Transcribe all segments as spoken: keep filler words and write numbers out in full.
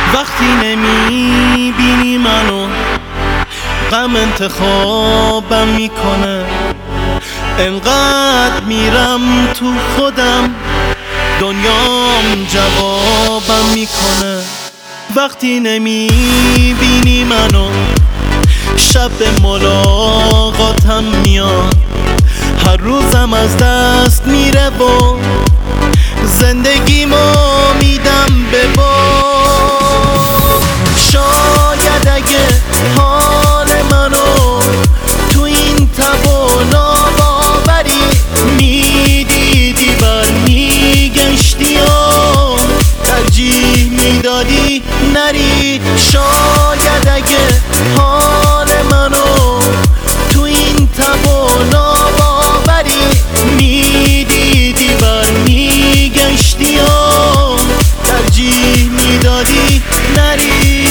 وقتی نمیبینی منو غم انتخابم میکنه، انقدر میرم تو خودم دنیام جوابم میکنه. وقتی نمیبینی منو شب به ملاقاتم میاد، هر روزم از دست میره و زندگیمو میدم به باد. شاید اگه حال منو تو این تب و ناباوری میدیدی برمیگشتی و ترجیح میدادی نری. شاید اگه حال منو تو این تب و ناباوری میدیدی برمیگشتی و ترجیح میدادی نری.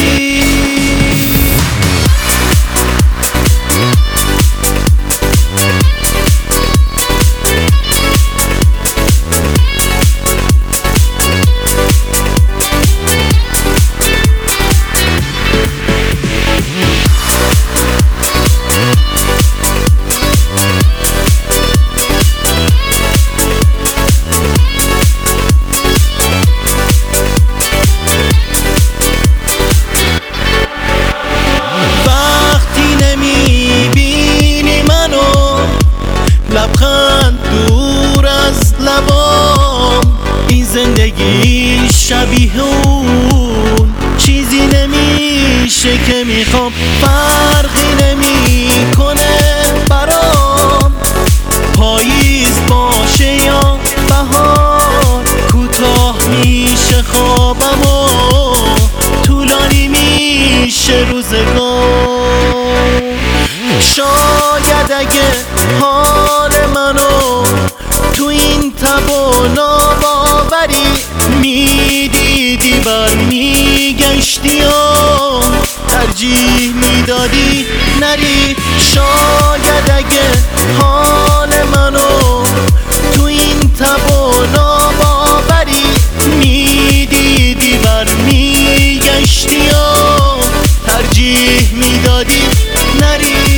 لبخند دور از لبام، این زندگی شبیه اون چیزی نمیشه که میخوام. فرقی نمیکنه برام پاییز باشه یا بهار، کوتاه میشه خوابم و طولانی میشه روزگار. شاید اگه حال منو تو این تب و ناباوری میدیدی برمیگشتی و ترجیح میدادی نری. شاید اگه حال منو تو این تب و ناباوری میدیدی برمیگشتی و ترجیح میدادی نری.